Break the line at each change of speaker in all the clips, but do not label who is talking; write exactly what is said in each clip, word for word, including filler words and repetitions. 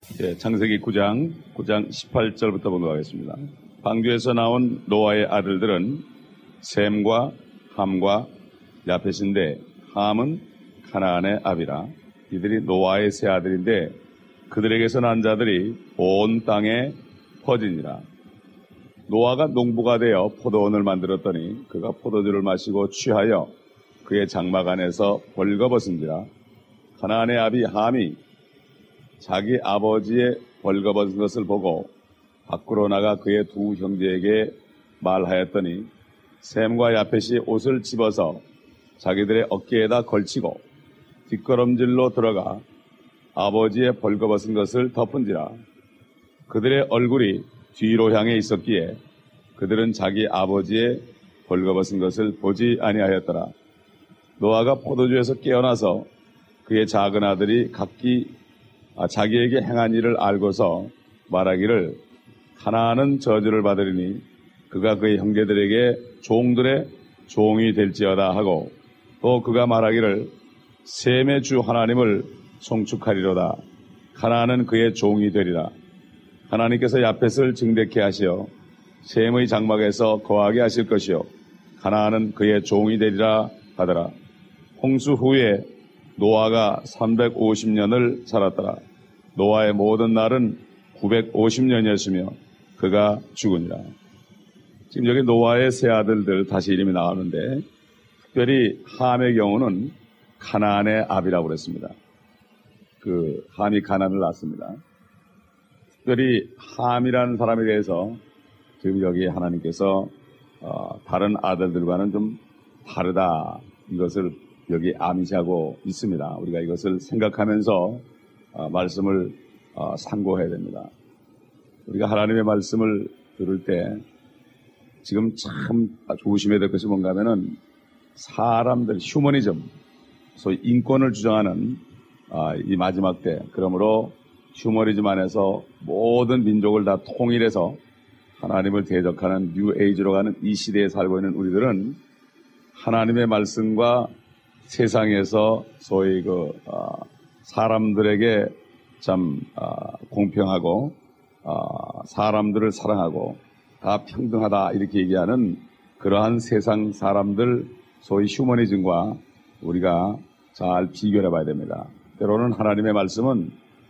예, 창세기 구 장, 구 장 십팔 절부터 보도록 하겠습니다. 방주에서 나온 노아의 아들들은 셈과 함과 야펫인데, 함은 가나안의 아비라. 이들이 노아의 세 아들인데 그들에게서 난 자들이 온 땅에 퍼지니라. 노아가 농부가 되어 포도원을 만들었더니 그가 포도주를 마시고 취하여 그의 장막 안에서 벌거벗은지라. 가나안의 아비 함이 자기 아버지의 벌거벗은 것을 보고 밖으로 나가 그의 두 형제에게 말하였더니 셈과 야펫이 옷을 집어서 자기들의 어깨에다 걸치고 뒷걸음질로 들어가 아버지의 벌거벗은 것을 덮은지라. 그들의 얼굴이 뒤로 향해 있었기에 그들은 자기 아버지의 벌거벗은 것을 보지 아니하였더라. 노아가 포도주에서 깨어나서 그의 작은 아들이 각기 아, 자기에게 행한 일을 알고서 말하기를 가나안은 저주를 받으리니 그가 그의 형제들에게 종들의 종이 될지어다 하고, 또 그가 말하기를 셈의 주 하나님을 송축하리로다. 가나안은 그의 종이 되리라. 하나님께서 야펫을 증대케 하시어 셈의 장막에서 거하게 하실 것이요 가나안은 그의 종이 되리라 하더라. 홍수 후에 노아가 삼백오십 년을 살았더라. 노아의 모든 날은 구백오십 년이었으며 그가 죽으니라. 지금 여기 노아의 세 아들들 다시 이름이 나오는데, 특별히 함의 경우는 가나안의 아비라고 그랬습니다. 그 함이 가나안을 낳았습니다. 특별히 함이라는 사람에 대해서 지금 여기 하나님께서 어, 다른 아들들과는 좀 다르다, 이것을 여기 암시하고 있습니다. 우리가 이것을 생각하면서 어, 말씀을 어, 상고해야 됩니다. 우리가 하나님의 말씀을 들을 때 지금 참 조심해야 될 것이 뭔가 하면은 사람들, 휴머니즘, 소위 인권을 주장하는 어, 이 마지막 때, 그러므로 휴머니즘 안에서 모든 민족을 다 통일해서 하나님을 대적하는 뉴 에이지로 가는 이 시대에 살고 있는 우리들은 하나님의 말씀과 세상에서 소위 그 어, 사람들에게 참 어, 공평하고 어, 사람들을 사랑하고 다 평등하다 이렇게 얘기하는 그러한 세상 사람들, 소위 휴머니즘과 우리가 잘 비교해 봐야 됩니다. 때로는 하나님의 말씀은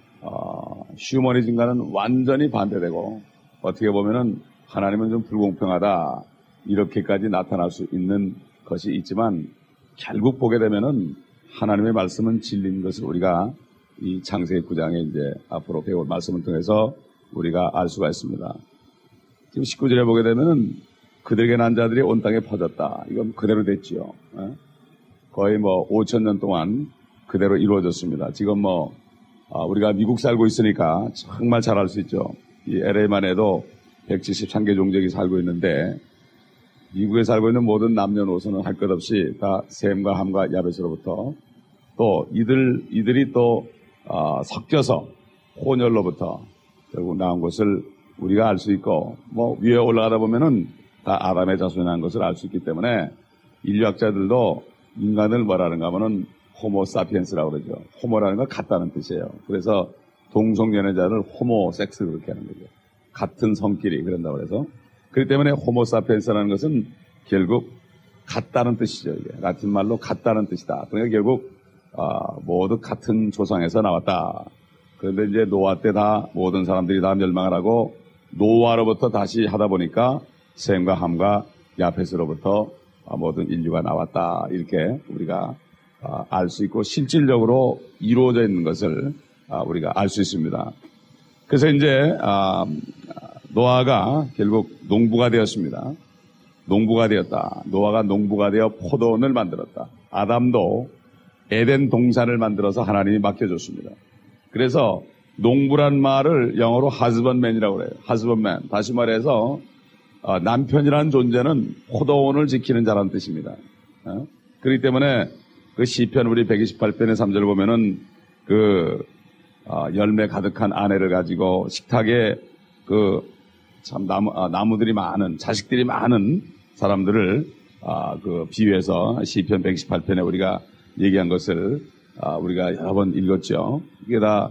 어, 휴머니즘과는 완전히 반대되고, 어떻게 보면은 하나님은 좀 불공평하다 이렇게까지 나타날 수 있는 것이 있지만, 결국 보게 되면은 하나님의 말씀은 진리인 것을 우리가 이 창세기 구 장에 이제 앞으로 배울 말씀을 통해서 우리가 알 수가 있습니다. 지금 십구 절에 보게 되면은 그들에게 난 자들이 온 땅에 퍼졌다. 이건 그대로 됐지요. 거의 뭐 오천 년 동안 그대로 이루어졌습니다. 지금 뭐 우리가 미국 살고 있으니까 정말 잘 알 수 있죠. 이 엘에이만 해도 백칠십삼 개 종족이 살고 있는데, 미국에 살고 있는 모든 남녀노소는 할 것 없이 다 셈과 함과 야벳으로부터, 또 이들, 이들이 또 어, 섞여서 혼혈로부터 결국 나온 것을 우리가 알 수 있고, 뭐 위에 올라가다 보면은 다 아담의 자손이 난 것을 알 수 있기 때문에 인류학자들도 인간을 뭐라는가 하면은 호모사피엔스라고 그러죠. 호모라는 건 같다는 뜻이에요. 그래서 동성연애자를 호모섹스 그렇게 하는 거죠. 같은 성끼리 그런다고 해서. 그렇기 때문에 호모사피엔스라는 것은 결국 같다는 뜻이죠. 이게 라틴 말로 같다는 뜻이다. 그러니까 결국 어, 모두 같은 조상에서 나왔다. 그런데 이제 노아 때 다 모든 사람들이 다 멸망을 하고 노아로부터 다시 하다 보니까 셈과 함과 야펫으로부터 모든 인류가 나왔다. 이렇게 우리가 어, 알 수 있고 실질적으로 이루어져 있는 것을 어, 우리가 알 수 있습니다. 그래서 이제 어, 노아가 결국 농부가 되었습니다. 농부가 되었다. 노아가 농부가 되어 포도원을 만들었다. 아담도 에덴 동산을 만들어서 하나님이 맡겨줬습니다. 그래서 농부란 말을 영어로 husbandman이라고 그래요. husbandman. 다시 말해서 어, 남편이라는 존재는 포도원을 지키는 자라는 뜻입니다. 어? 그렇기 때문에 그 시편 우리 백이십팔 편의 삼 절 보면은 그 어, 열매 가득한 아내를 가지고 식탁에 그 참 나무, 아, 나무들이 많은, 자식들이 많은 사람들을 아, 그 비유해서 시편 백이십팔 편에 우리가 얘기한 것을 아, 우리가 여러 번 읽었죠. 이게 다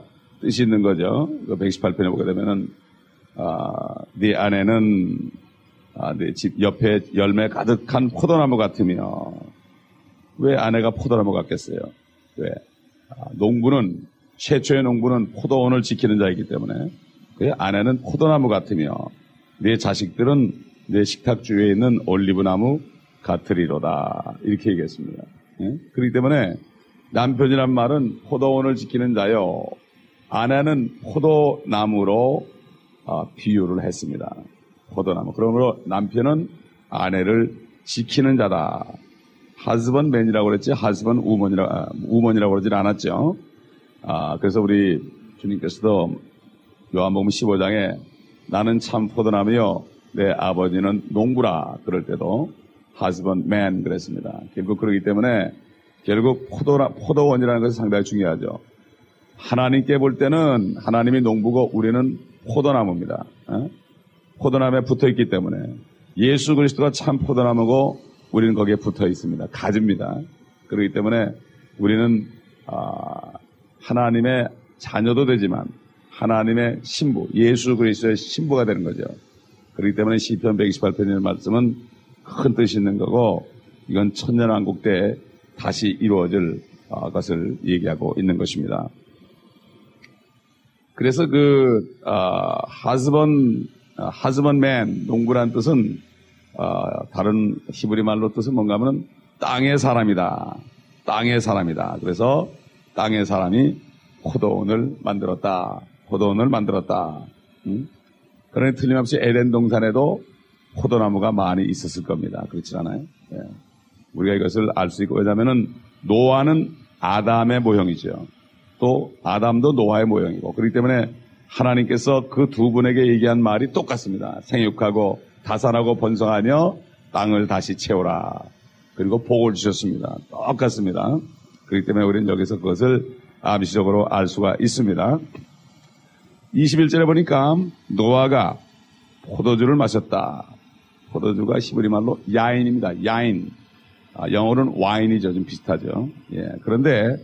뜻이 있는 거죠. 그 백십팔 편에 보게 되면은, 아, 네 아내는, 아, 네 집 옆에 열매 가득한 포도나무 같으며, 왜 아내가 포도나무 같겠어요? 왜? 아, 농부는, 최초의 농부는 포도원을 지키는 자이기 때문에, 그 아내는 포도나무 같으며, 네 자식들은 내 식탁 주위에 있는 올리브나무 같으리로다. 이렇게 얘기했습니다. 예? 그렇기 때문에 남편이란 말은 포도원을 지키는 자요. 아내는 포도나무로 어, 비유를 했습니다. 포도나무. 그러므로 남편은 아내를 지키는 자다. 하스번맨이라고 그랬지 하스번 우먼이라, 아, 우먼이라고 그러진 않았죠. 아, 그래서 우리 주님께서도 요한복음 십오 장에 나는 참 포도나무요 내 아버지는 농부라 그럴 때도 husbandman 그랬습니다. 결국 그러기 때문에 결국 포도나, 포도원이라는 것이 상당히 중요하죠. 하나님께 볼 때는 하나님이 농부고 우리는 포도나무입니다. 어? 포도나무에 붙어 있기 때문에 예수 그리스도가 참 포도나무고 우리는 거기에 붙어 있습니다. 가지입니다. 그렇기 때문에 우리는 아, 하나님의 자녀도 되지만 하나님의 신부, 예수 그리스도의 신부가 되는 거죠. 그렇기 때문에 시편 백이십팔 편의 말씀은 큰 뜻이 있는 거고 이건 천년왕국 때 다시 이루어질 것을 얘기하고 있는 것입니다. 그래서 그 husband, husbandman 농부란 뜻은 어, 다른 히브리 말로 뜻은 뭔가 하면 땅의 사람이다. 땅의 사람이다. 그래서 땅의 사람이 포도원을 만들었다. 포도원을 만들었다. 응? 그러니 틀림없이 에덴 동산에도 포도나무가 많이 있었을 겁니다. 그렇지 않아요? 예. 우리가 이것을 알 수 있고 왜냐하면 노아는 아담의 모형이죠. 또 아담도 노아의 모형이고 그렇기 때문에 하나님께서 그 두 분에게 얘기한 말이 똑같습니다. 생육하고 다산하고 번성하며 땅을 다시 채우라. 그리고 복을 주셨습니다. 똑같습니다. 그렇기 때문에 우리는 여기서 그것을 암시적으로 알 수가 있습니다. 이십일 절에 보니까 노아가 포도주를 마셨다. 포도주가 히브리 말로 야인입니다. 야인. 아, 영어로는 와인이죠. 좀 비슷하죠. 예. 그런데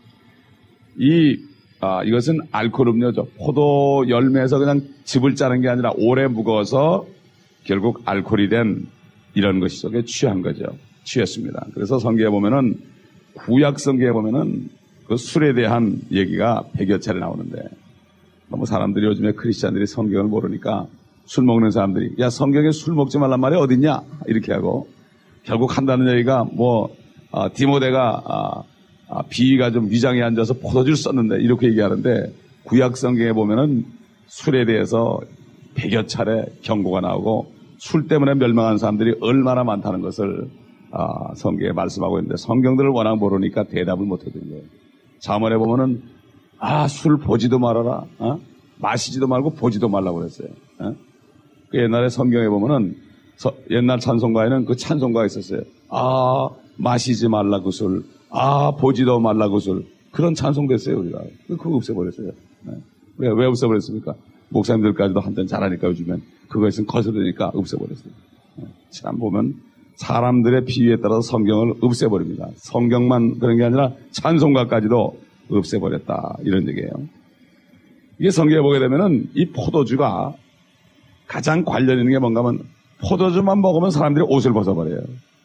이 아, 이것은 알코올 음료죠. 포도 열매에서 그냥 즙을 짜는 게 아니라 오래 묵어서 결국 알코올이 된 이런 것이 속에 취한 거죠. 취했습니다. 그래서 성경에 보면은 구약 성경에 보면은 그 술에 대한 얘기가 백여 차례 나오는데 너무 사람들이 요즘에 크리스찬들이 성경을 모르니까 술 먹는 사람들이 야 성경에 술 먹지 말란 말이 어딨냐 이렇게 하고 결국 한다는 얘기가 뭐 아, 디모데가 아, 아, 비위가 좀 위장에 앉아서 포도주를 썼는데 이렇게 얘기하는데 구약 성경에 보면은 술에 대해서 백여 차례 경고가 나오고 술 때문에 멸망한 사람들이 얼마나 많다는 것을 아, 성경에 말씀하고 있는데 성경들을 워낙 모르니까 대답을 못해드린 거예요. 잠언에 보면은 아, 술 보지도 말아라. 어? 마시지도 말고 보지도 말라고 그랬어요. 어? 그 옛날에 성경에 보면은 서, 옛날 찬송가에는 그 찬송가가 있었어요. 아, 마시지 말라 그 술. 아, 보지도 말라 그 술. 그런 찬송도 했어요, 우리가. 그거 없애버렸어요. 네. 왜, 왜 없애버렸습니까? 목사님들까지도 한잔 잘하니까 요즘엔 그거 있으면 거스르니까 없애버렸어요. 네. 참 보면 사람들의 비위에 따라서 성경을 없애버립니다. 성경만 그런 게 아니라 찬송가까지도 없애버렸다. 이런 얘기예요. 이게 성경에 보게 되면은 이 포도주가 가장 관련 있는 게 뭔가 하면 포도주만 먹으면 사람들이 옷을 벗어버려요.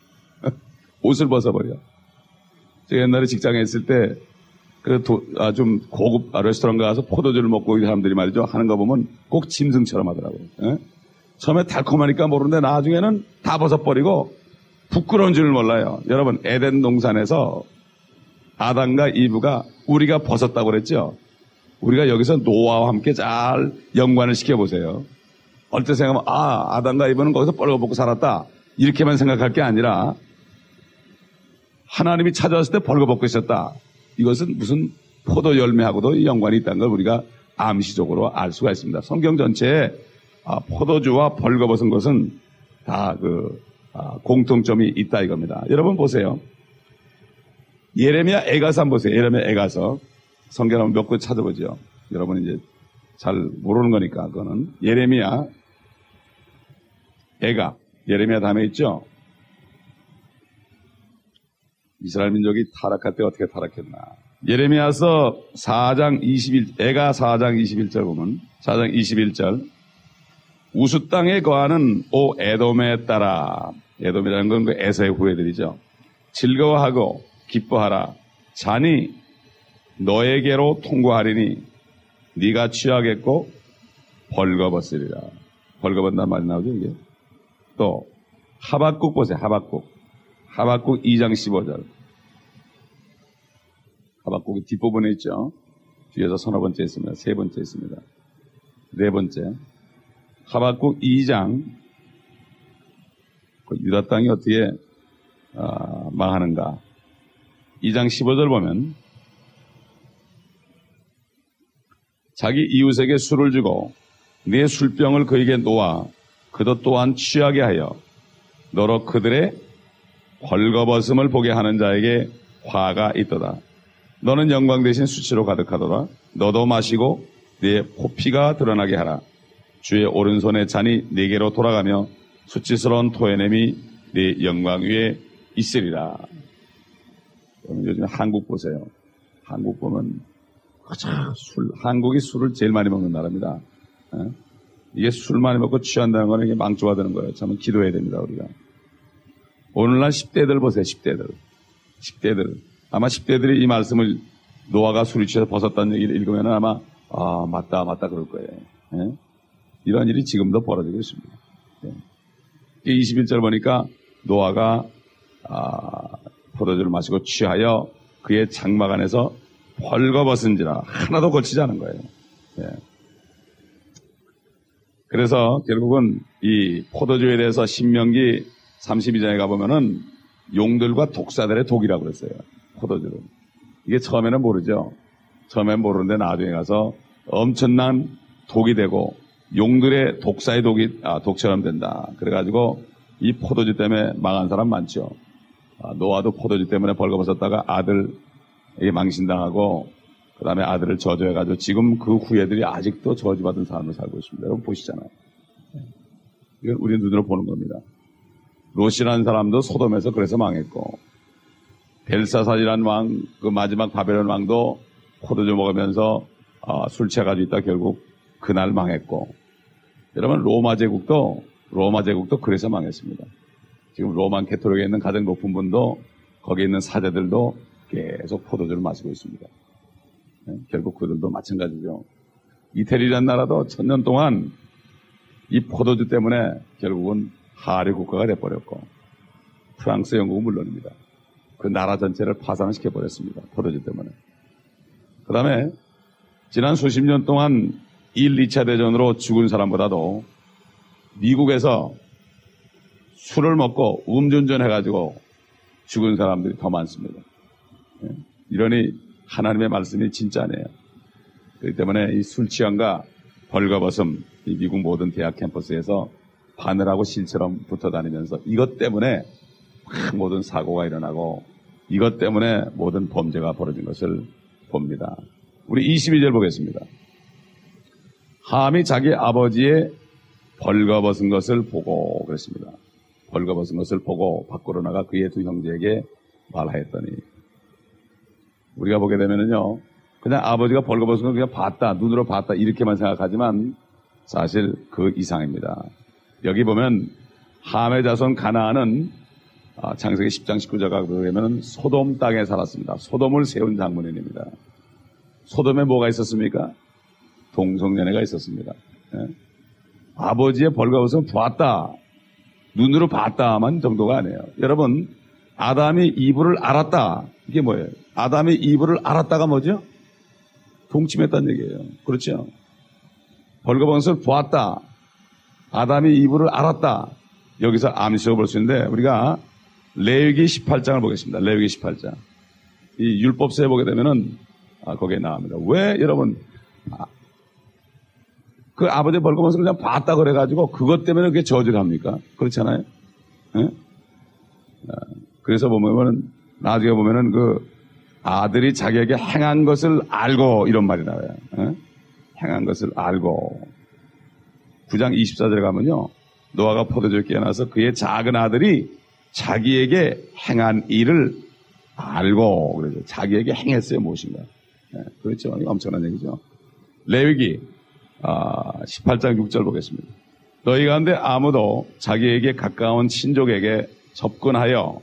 옷을 벗어버려. 제가 옛날에 직장에 있을 때, 그, 아, 좀 고급 레스토랑 가서 포도주를 먹고 이 사람들이 말이죠. 하는 거 보면 꼭 짐승처럼 하더라고요. 예? 처음에 달콤하니까 모르는데 나중에는 다 벗어버리고 부끄러운 줄을 몰라요. 여러분, 에덴 동산에서 아담과 이브가 우리가 벗었다고 그랬죠? 우리가 여기서 노아와 함께 잘 연관을 시켜보세요. 어떨 때 생각하면, 아, 아담과 이브는 거기서 뻘거벗고 살았다. 이렇게만 생각할 게 아니라 하나님이 찾아왔을 때 벌거벗고 있었다. 이것은 무슨 포도 열매하고도 연관이 있다는 걸 우리가 암시적으로 알 수가 있습니다. 성경 전체에 포도주와 벌거벗은 것은 다 그 공통점이 있다 이겁니다. 여러분 보세요. 예레미야 애가서 한번 보세요. 예레미야 애가서. 성경 한번 몇 권 찾아보죠. 여러분 이제 잘 모르는 거니까 그거는. 예레미야 애가. 예레미야 다음에 있죠. 이스라엘 민족이 타락할 때 어떻게 타락했나. 예레미야서 사 장 이십일, 애가 사 장 이십일 절 보면, 사 장 이십일 절, 우수 땅에 거하는 오 에돔에 따라, 에돔이라는 건 그 에서의 후예들이죠. 즐거워하고 기뻐하라. 잔이 너에게로 통과하리니 네가 취하겠고 벌거벗으리라. 벌거벗는다는 말이 나오죠, 이게. 또 하박국 보세요. 하박국. 하박국 이 장 십오 절. 하박국이 뒷부분에 있죠. 뒤에서 서너 번째 있습니다. 세 번째 있습니다. 네 번째. 하박국 이 장. 유다 땅이 어떻게 어, 망하는가. 이 장 십오 절 보면 자기 이웃에게 술을 주고 네 술병을 그에게 놓아 그도 또한 취하게 하여 너로 그들의 벌거벗음을 보게 하는 자에게 화가 있도다. 너는 영광 대신 수치로 가득하도다. 너도 마시고 네 포피가 드러나게 하라. 주의 오른손의 잔이 네게로 돌아가며 수치스러운 토해냄이 네 영광 위에 있으리라. 요즘 한국 보세요. 한국 보면 술, 한국이 술을 제일 많이 먹는 나라입니다. 에? 이게 술 많이 먹고 취한다는 거는 이게 망조가 되는 거예요. 참 기도해야 됩니다, 우리가. 오늘날 십 대들 보세요, 십 대들. 십 대들. 아마 십 대들이 이 말씀을 노아가 술이 취해서 벗었다는 얘기를 읽으면 아마, 아, 맞다, 맞다 그럴 거예요. 에? 이런 일이 지금도 벌어지고 있습니다. 예. 이십일 절 보니까 노아가, 아, 포도주를 마시고 취하여 그의 장막 안에서 벌거벗은지라 하나도 걸치지 않은 거예요. 예. 그래서 결국은 이 포도주에 대해서 신명기 삼십이 장에 가보면은 용들과 독사들의 독이라고 그랬어요. 포도주를. 이게 처음에는 모르죠. 처음엔 모르는데 나중에 가서 엄청난 독이 되고 용들의 독사의 독이, 아, 독처럼 된다. 그래가지고 이 포도주 때문에 망한 사람 많죠. 아, 노아도 포도주 때문에 벌거벗었다가 아들에게 망신당하고 그 다음에 아들을 저주해가지고 지금 그 후예들이 아직도 저주받은 삶을 살고 있습니다. 여러분 보시잖아요. 이건 우리 눈으로 보는 겁니다. 롯이라는 사람도 소돔에서 그래서 망했고 벨사살이라는 왕, 그 마지막 바벨론 왕도 포도주 먹으면서 아, 술 취해가지고 있다 결국 그날 망했고 여러분 로마 제국도 로마 제국도 그래서 망했습니다. 지금 로만 캐토릭에 있는 가장 높은 분도 거기에 있는 사제들도 계속 포도주를 마시고 있습니다. 네? 결국 그들도 마찬가지죠. 이태리라는 나라도 천년 동안 이 포도주 때문에 결국은 하류 국가가 돼버렸고 프랑스, 영국은 물론입니다. 그 나라 전체를 파산시켜버렸습니다. 포도주 때문에. 그 다음에 지난 수십 년 동안 일, 이 차 대전으로 죽은 사람보다도 미국에서 술을 먹고 음주운전 해가지고 죽은 사람들이 더 많습니다. 이러니 하나님의 말씀이 진짜네요. 그렇기 때문에 이 술 취함과 벌거벗음, 이 미국 모든 대학 캠퍼스에서 바늘하고 실처럼 붙어 다니면서 이것 때문에 모든 사고가 일어나고 이것 때문에 모든 범죄가 벌어진 것을 봅니다. 우리 이십이 절 보겠습니다. 함이 자기 아버지의 벌거벗은 것을 보고 그랬습니다. 벌거벗은 것을 보고 밖으로 나가 그의 두 형제에게 말하였더니 우리가 보게 되면은요 그냥 아버지가 벌거벗은 걸 그냥 봤다 눈으로 봤다 이렇게만 생각하지만 사실 그 이상입니다. 여기 보면 함의 자손 가나안은 창세기 십 장 십구 절가 보면 소돔 땅에 살았습니다. 소돔을 세운 장문인입니다. 소돔에 뭐가 있었습니까? 동성연애가 있었습니다. 예? 아버지의 벌거벗은 봤다 눈으로 봤다만 정도가 아니에요. 여러분 아담이 이브를 알았다 이게 뭐예요? 아담이 이브를 알았다가 뭐죠? 동침했다는 얘기예요. 그렇죠? 벌거벗은 보았다. 아담이 이브를 알았다. 여기서 암시어 볼 수 있는데 우리가 레위기 십팔 장을 보겠습니다. 레위기 십팔 장. 이 율법서에 보게 되면은 아, 거기에 나옵니다. 왜 여러분 아, 그 아버지 벌거벗은 그냥 봤다 그래가지고 그것 때문에 그게 저주를 합니까? 그렇잖아요. 예? 아, 그래서 보면은 나중에 보면은 그 아들이 자기에게 행한 것을 알고 이런 말이 나와요. 예? 행한 것을 알고 구 장 이십사 절에 가면요 노아가 포도주에 깨어나서 그의 작은 아들이 자기에게 행한 일을 알고 그래서 자기에게 행했어요. 무엇인가. 네, 그렇죠. 엄청난 얘기죠. 레위기 아, 십팔 장 육 절 보겠습니다. 너희 가운데 아무도 자기에게 가까운 친족에게 접근하여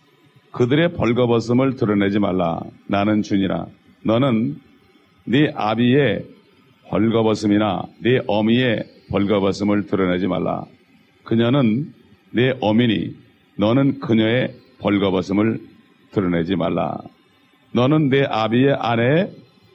그들의 벌거벗음을 드러내지 말라. 나는 주니라. 너는 네 아비의 벌거벗음이나 네 어미의 벌거벗음을 드러내지 말라. 그녀는 네 어미니 너는 그녀의 벌거벗음을 드러내지 말라. 너는 내 아비의 아내의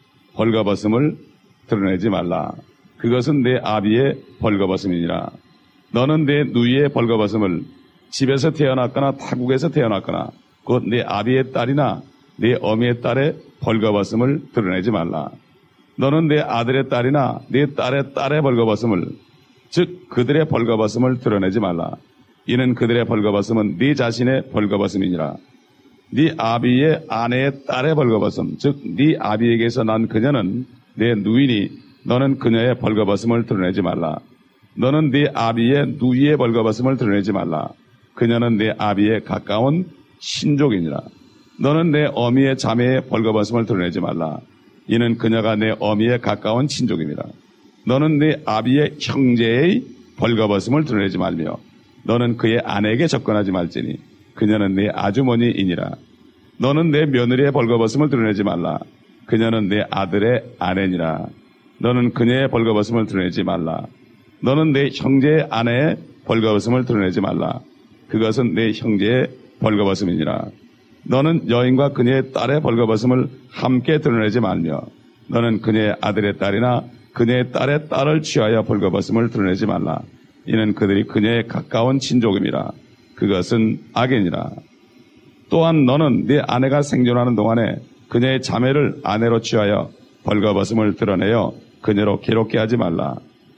벌거벗음을 드러내지 말라. 그것은 내 아비의 벌거벗음이니라. 너는 내 누이의 벌거벗음을 집에서 태어났거나 타국에서 태어났거나 곧 내 아비의 딸이나 내 어미의 딸의 벌거벗음을 드러내지 말라. 너는 내 아들의 딸이나 내 딸의 딸의 벌거벗음을 즉 그들의 벌거벗음을 드러내지 말라. 이는 그들의 벌거벗음은 네 자신의 벌거벗음이니라. 네 아비의 아내의 딸의 벌거벗음 즉 네 아비에게서 난 그녀는 내 누이니 너는 그녀의 벌거벗음을 드러내지 말라. 너는 네 아비의 누이의 벌거벗음을 드러내지 말라. 그녀는 내 아비의 가까운 신족이니라. 너는 내 어미의 자매의 벌거벗음을 드러내지 말라. 이는 그녀가 내 어미의 가까운 친족입니다. 너는 네 아비의 형제의 벌거벗음을 드러내지 말며 너는 그의 아내에게 접근하지 말지니 그녀는 네 아주머니이니라. 너는 내 며느리의 벌거벗음을 드러내지 말라. 그녀는 내 아들의 아내니라. 너는 그녀의 벌거벗음을 드러내지 말라. 너는 내 형제의 아내의 벌거벗음을 드러내지 말라. 그것은 내 형제의 벌거벗음이니라. 너는 여인과 그녀의 딸의 벌거벗음을 함께 드러내지 말며 너는 그녀의 아들의 딸이나 그녀의 딸의 딸을 취하여 벌거벗음을 드러내지 말라. 이는 그들이 그녀의 가까운 친족임이라. 그것은 악이니라. 또한 너는 네 아내가 생존하는 동안에 그녀의 자매를 아내로 취하여 벌거벗음을 드러내어 그녀로 괴롭게 하지 말라.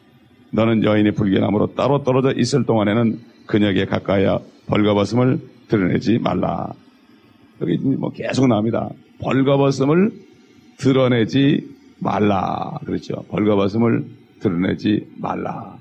너는 여인이 불결함으로 따로 떨어져 있을 동안에는 그녀에게 가까이어 벌거벗음을 드러내지 말라. 여기 뭐 계속 나옵니다. 벌거벗음을 드러내지 말라. 그렇죠. 벌거벗음을 드러내지 말라.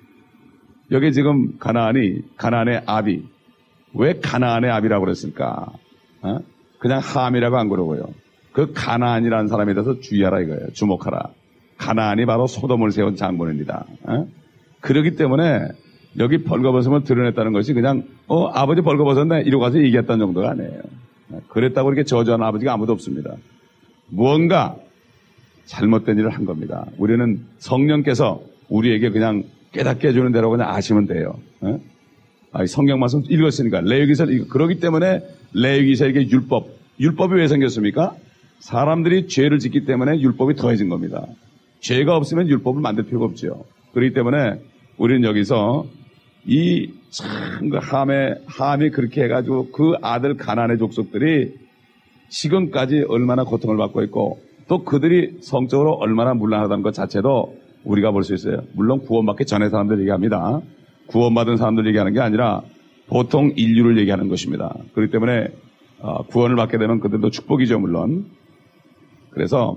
여기 지금 가나안이 가나안의 아비. 왜 가나안의 아비라고 그랬을까? 어? 그냥 함이라고 안 그러고요. 그 가나안이라는 사람에 대해서 주의하라 이거예요. 주목하라. 가나안이 바로 소돔을 세운 장군입니다. 어? 그렇기 때문에 여기 벌거벗음을 드러냈다는 것이 그냥 어 아버지 벌거벗었네 이러고 가서 얘기했다는 정도가 아니에요. 그랬다고 이렇게 저주하는 아버지가 아무도 없습니다. 무언가 잘못된 일을 한 겁니다. 우리는 성령께서 우리에게 그냥 깨닫게 해주는 대로 그냥 아시면 돼요. 어? 아, 성경 말씀 읽었으니까 레위기서 그러기 때문에 레위기서에게 율법 율법이 왜 생겼습니까? 사람들이 죄를 짓기 때문에 율법이 더해진 겁니다. 죄가 없으면 율법을 만들 필요가 없죠. 그렇기 때문에 우리는 여기서 이 참 그 함의 함이 그렇게 해가지고 그 아들 가나안의 족속들이 지금까지 얼마나 고통을 받고 있고 또 그들이 성적으로 얼마나 문란하다는 것 자체도 우리가 볼 수 있어요. 물론 구원받기 전에 사람들 얘기합니다. 구원받은 사람들 얘기하는 게 아니라 보통 인류를 얘기하는 것입니다. 그렇기 때문에 구원을 받게 되면 그들도 축복이죠, 물론. 그래서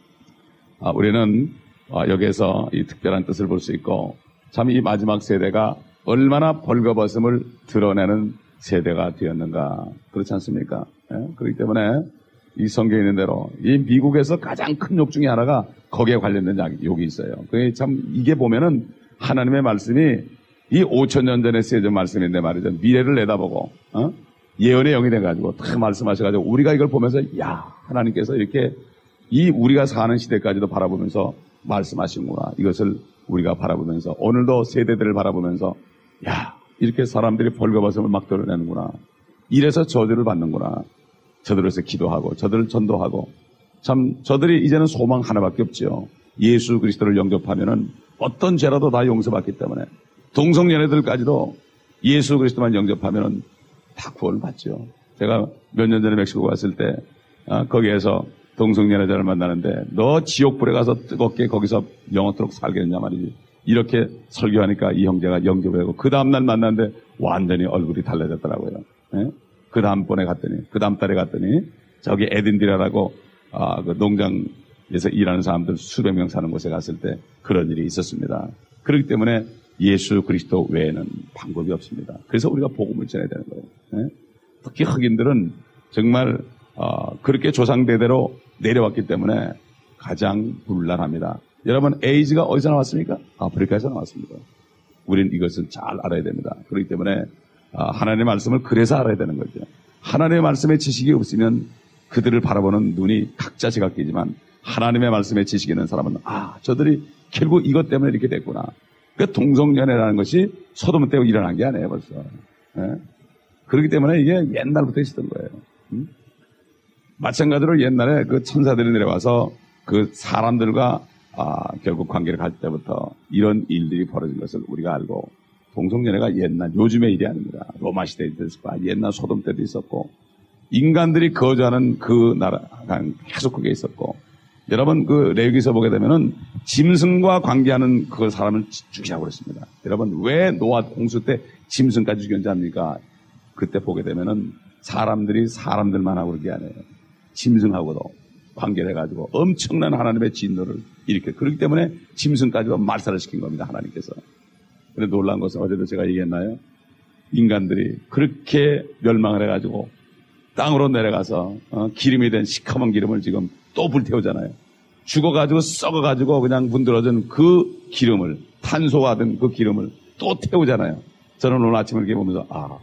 우리는 여기에서 이 특별한 뜻을 볼 수 있고 참 이 마지막 세대가 얼마나 벌거벗음을 드러내는 세대가 되었는가. 그렇지 않습니까? 예? 그렇기 때문에 이 성경에 있는 대로 이 미국에서 가장 큰 욕 중에 하나가 거기에 관련된 욕이 있어요. 그게 참 이게 보면은 하나님의 말씀이 이 오천 년 전에 쓰여진 말씀인데 말이죠. 미래를 내다보고 어? 예언의 영이 돼가지고 다 말씀하셔가지고 우리가 이걸 보면서 야 하나님께서 이렇게 이 우리가 사는 시대까지도 바라보면서 말씀하시는구나. 이것을 우리가 바라보면서 오늘도 세대들을 바라보면서 야 이렇게 사람들이 벌거벗음을 막 드러내는구나. 이래서 저주를 받는구나. 저들에서 기도하고 저들을 전도하고 참 저들이 이제는 소망 하나밖에 없죠. 예수 그리스도를 영접하면은 어떤 죄라도 다 용서받기 때문에 동성연애들까지도 예수 그리스도만 영접하면은 다 구원을 받죠. 제가 몇 년 전에 멕시코 갔을 때 아, 거기에서 동성연애자를 만나는데 너 지옥불에 가서 뜨겁게 거기서 영원토록 살겠느냐 말이지. 이렇게 설교하니까 이 형제가 영접을 하고 그 다음날 만났는데 완전히 얼굴이 달라졌더라고요. 예? 그 다음번에 갔더니 그 다음 달에 갔더니 저기 에딘디라라고 아, 그 농장에서 일하는 사람들 수백 명 사는 곳에 갔을 때 그런 일이 있었습니다. 그렇기 때문에 예수 그리스도 외에는 방법이 없습니다. 그래서 우리가 복음을 전해야 되는 거예요. 예? 특히 흑인들은 정말 어, 그렇게 조상대대로 내려왔기 때문에 가장 불란합니다. 여러분, 에이즈가 어디서 나왔습니까? 아프리카에서 나왔습니다. 우리는 이것을 잘 알아야 됩니다. 그렇기 때문에 어, 하나님의 말씀을 그래서 알아야 되는 거죠. 하나님의 말씀에 지식이 없으면 그들을 바라보는 눈이 각자 제각기지만 하나님의 말씀에 지식이 있는 사람은 아, 저들이 결국 이것 때문에 이렇게 됐구나. 그 동성연애라는 것이 소돔 때 일어난 게 아니에요, 벌써. 예? 그렇기 때문에 이게 옛날부터 있었던 거예요. 음? 마찬가지로 옛날에 그 천사들이 내려와서 그 사람들과 아, 결국 관계를 가질 때부터 이런 일들이 벌어진 것을 우리가 알고 동성연애가 옛날, 요즘의 일이 아닙니다. 로마 시대에 있었고, 옛날 소돔 때도 있었고, 인간들이 거주하는 그 나라가 계속 그게 있었고, 여러분 그 레위기서 보게 되면은 짐승과 관계하는 그 사람을 죽이라고 그랬습니다. 여러분 왜 노아 홍수 때 짐승까지 죽였는지 압니까? 그때 보게 되면은 사람들이 사람들만 하고 그런 게 아니에요. 짐승하고도 관계를 해가지고 엄청난 하나님의 진노를 일으켜. 그렇기 때문에 짐승까지도 말살을 시킨 겁니다. 하나님께서. 그런데 놀라운 것은 어제도 제가 얘기했나요? 인간들이 그렇게 멸망을 해가지고 땅으로 내려가서 어, 기름이 된 시커먼 기름을 지금 또 불태우잖아요. 죽어가지고 썩어가지고 그냥 문드러진 그 기름을, 탄소화된 그 기름을 또 태우잖아요. 저는 오늘 아침에 이렇게 보면서 아,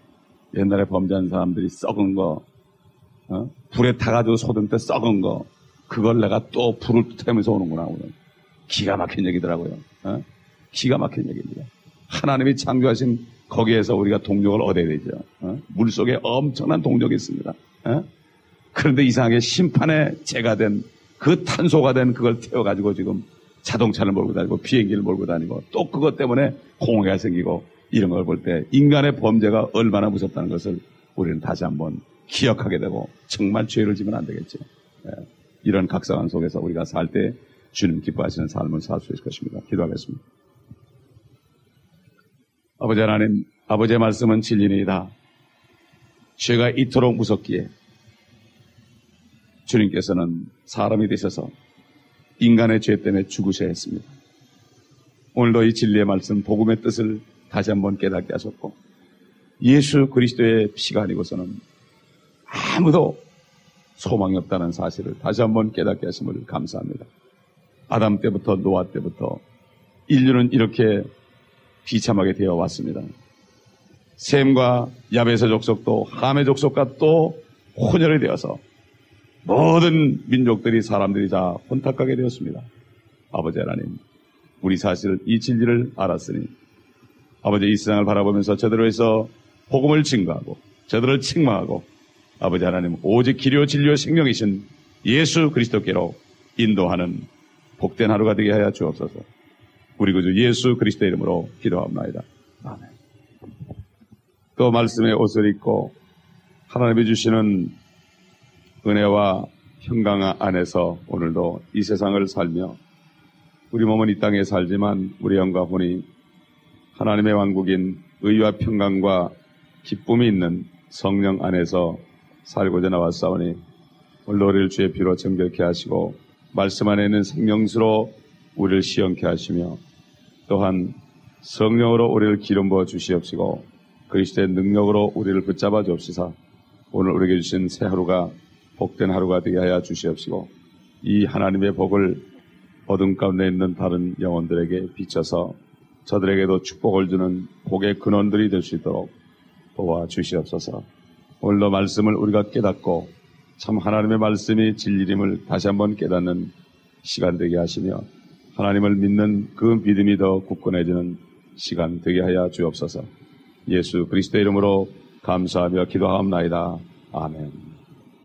옛날에 범죄한 사람들이 썩은 거, 어? 불에 타가지고 소돔 때 썩은 거, 그걸 내가 또 불을 태우면서 오는구나. 오늘 기가 막힌 얘기더라고요. 어? 기가 막힌 얘기입니다. 하나님이 창조하신 거기에서 우리가 동력을 얻어야 되죠. 어? 물속에 엄청난 동력이 있습니다. 어? 그런데 이상하게 심판의 죄가 된 그 탄소가 된 그걸 태워가지고 지금 자동차를 몰고 다니고 비행기를 몰고 다니고 또 그것 때문에 공해가 생기고 이런 걸 볼 때 인간의 범죄가 얼마나 무섭다는 것을 우리는 다시 한번 기억하게 되고 정말 죄를 지면 안 되겠죠. 예. 이런 각성한 속에서 우리가 살 때 주님 기뻐하시는 삶을 살 수 있을 것입니다. 기도하겠습니다. 아버지 하나님, 아버지의 말씀은 진리니이다. 죄가 이토록 무섭기에 주님께서는 사람이 되셔서 인간의 죄 때문에 죽으셔야 했습니다. 오늘도 이 진리의 말씀, 복음의 뜻을 다시 한번 깨닫게 하셨고 예수 그리스도의 피가 아니고서는 아무도 소망이 없다는 사실을 다시 한번 깨닫게 하심을 감사합니다. 아담 때부터 노아 때부터 인류는 이렇게 비참하게 되어 왔습니다. 셈과 야벳의 족속도 함의 족속과 또 혼혈이 되어서 모든 민족들이 사람들이 다 혼탁하게 되었습니다. 아버지 하나님, 우리 사실 이 진리를 알았으니 아버지 이 세상을 바라보면서 저들로 해서 복음을 증거하고 저들을 책망하고 아버지 하나님 오직 길이요 진리요 생명이신 예수 그리스도께로 인도하는 복된 하루가 되게 하여 주옵소서. 우리 구주 예수 그리스도 이름으로 기도합니다. 아멘. 또 말씀의 옷을 입고 하나님이 주시는 은혜와 평강 안에서 오늘도 이 세상을 살며 우리 몸은 이 땅에 살지만 우리 영과 혼이 하나님의 왕국인 의와 평강과 기쁨이 있는 성령 안에서 살고자 나왔사오니 오늘 우리를 주의 피로 정결케 하시고 말씀 안에 있는 생명수로 우리를 시원케 하시며 또한 성령으로 우리를 기름 부어 주시옵시고 그리스도의 능력으로 우리를 붙잡아 주옵시사 오늘 우리에게 주신 새 하루가 복된 하루가 되게 하여 주시옵시고 이 하나님의 복을 어둠 가운데 있는 다른 영혼들에게 비춰서 저들에게도 축복을 주는 복의 근원들이 될 수 있도록 도와주시옵소서. 오늘도 말씀을 우리가 깨닫고 참 하나님의 말씀이 진리임을 다시 한번 깨닫는 시간 되게 하시며 하나님을 믿는 그 믿음이 더 굳건해지는 시간 되게 하여 주옵소서. 예수 그리스도 이름으로 감사하며 기도하옵나이다. 아멘.